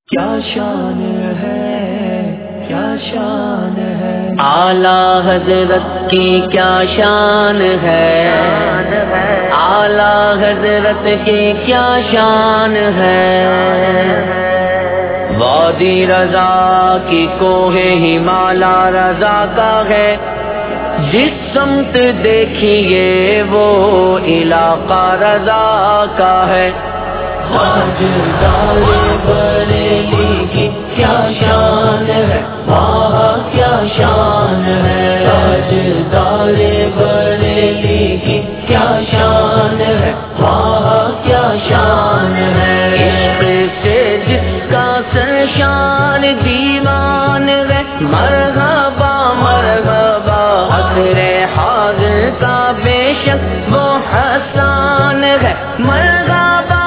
کیا شان ہے، کیا شان ہے، اعلیٰ حضرت کی کیا شان ہے، اعلیٰ حضرت کی کیا شان ہے، وادی رضا کی کوہ ہمالا رضا کا ہے، جس سمت دیکھیے وہ علاقہ رضا کا ہے، تاجدار بریلی کی کیا شان ہے، وہاں کیا شان ہے، تاجدار بریلی کی کیا شان ہے، وہاں کیا شان ہے، عشق سے جس کا سرشان دیوان ہے، مرحبا مرحبا عصر حاضر کا بے شک وہ حسان ہے، مرحبا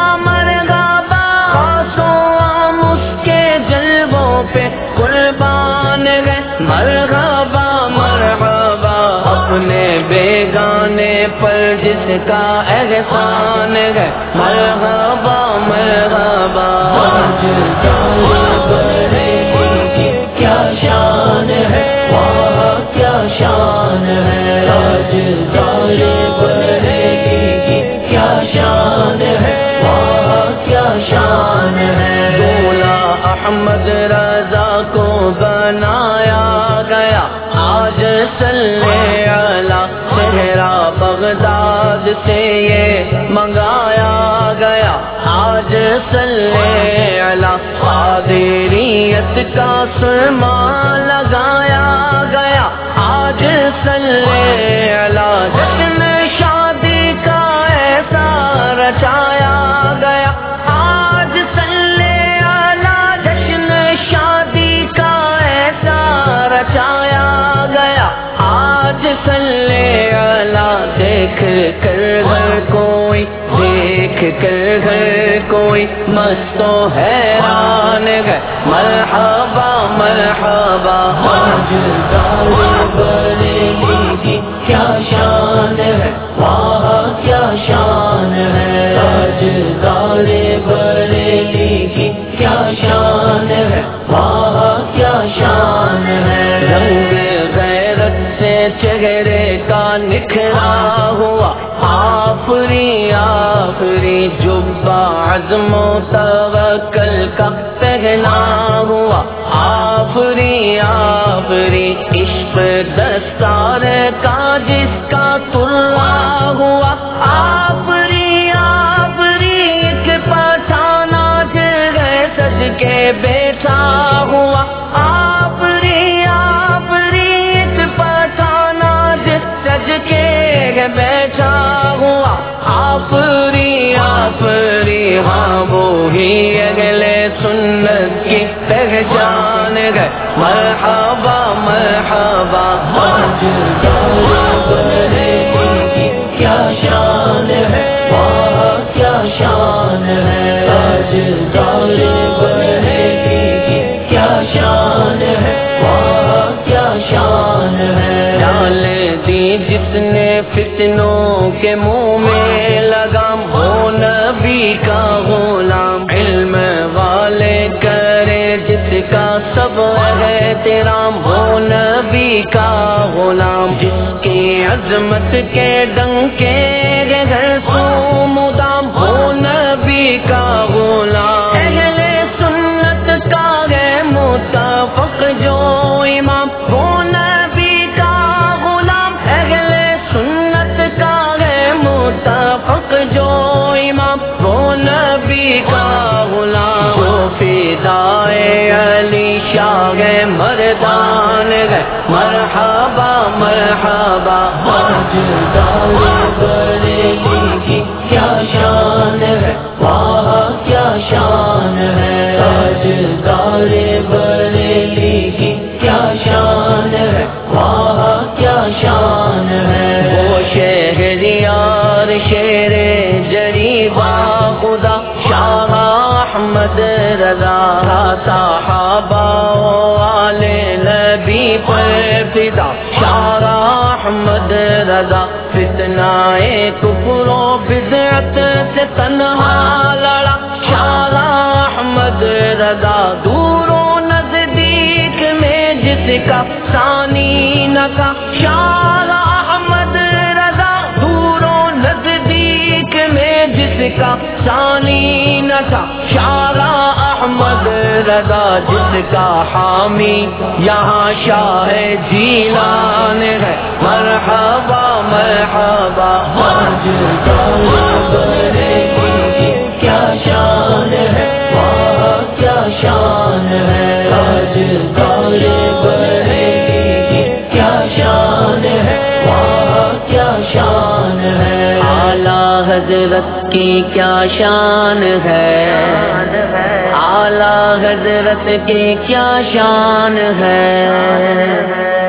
قربان ہے، مرحبا مرحبا اپنے بیگانے پر جس کا احسان ہے، مرحبا مرحبا تاجدار بریلی کی کیا شان ہے، وہاں کیا شان ہے، تاجدار بریلی کی کیا شان ہے، وہاں کیا شان ہے، احمد رضا کو بنایا گیا، آج صلی علی صحرا بغداد سے یہ منگایا گیا، آج صلی علی قادریت کا سرما لگایا گیا، آج صلی علی جشن شادی کا ایسا رچایا گیا، آج رچایا گیا، آج صلی علی دیکھ کر ہر کوئی، دیکھ کر ہر کوئی مست و حیران ہے، مرحبا مرحبا تاجدار بریلی کی کیا شان ہے، وہاں کیا شان ہے، تاجدار بریلی کی کیا شان ہے، وہاں کیا شان ہے، رنگ غیرت سے چہرے کا نکھرا ہوا، آفری آفری جبہ عزم و توکل کا پہنا ہوا، آفری آفری عشق دستار کا جس کا ترا ہوا، آفری آفری ایک پٹھان آج ہے سج کے بیٹھا ہوا، آفری آفری ایک پٹھان آج سج کے بیٹھا ہوا، آفری آفری ہاں وہی اگلے سنت کی پہچان ہے، مرحبا مرحبا تاجدار بریلی کی کیا شان ہے، وہاں کیا شان ہے، تاجدار بریلی کی کیا شان ہے، وہاں کیا شان ہے، ڈال دی جس نے فتنوں کے منہ میں لگام، ہو نبی کا غلام، علم والے کرے جس کا سب احترام، ہو نبی کا غلام، جس کی عظمت کے ڈنکے گھر سو مدام، ہو نبی کا غلام، اہل سنت کا ہے متفق جو امام، ہو نبی کا غلام، اہل سنت کا ہے متفق جو امام، ہو نبی کا غلام، جو فدائے علی شاہ مردان ہے، مرحبا مرحبا تاجدار بریلی کی کیا شان ہے، وہاں کیا شان ہے، تاجدار بریلی کی کیا شان ہے، وہاں کیا شان ہے، وہ شہریار شیر جری با خدا شاہ احمد رضا، صحابہ والے نبی پر فدا، شاہ احمد رضا فتنہ کفر و بدعت سے تنہا لڑا، شاہ احمد رضا دور و نزدیک میں جس کا ثانی نہ کا شاہ احمد رضا دور و نزدیک میں جس کا ثانی نہ کا شاہ احمد رضا جس کا حامی یہاں شاہ جیلان ہے مرحبا مرحبا کیا شان ہے واہ کیا شان ہے کیا شان ہے واہ کیا شان ہے اعلیٰ حضرت کی کیا شان ہے اعلیٰ حضرت کی کیا شان ہے